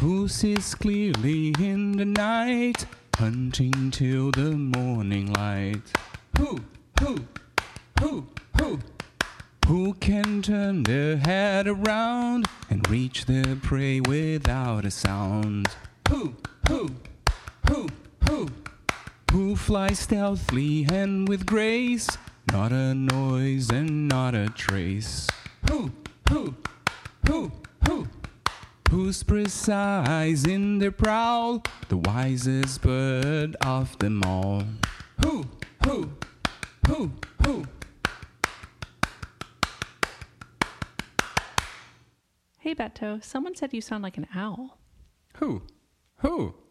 Who sees clearly in the night, hunting till the morning light? Who? Who can turn their head around and reach their prey without a sound? Who? Who flies stealthily and with grace, not a noise and not a trace? Who's precise in their prowl, the wisest bird of them all? Who? Hey, Beto, someone said you sound like an owl. Who?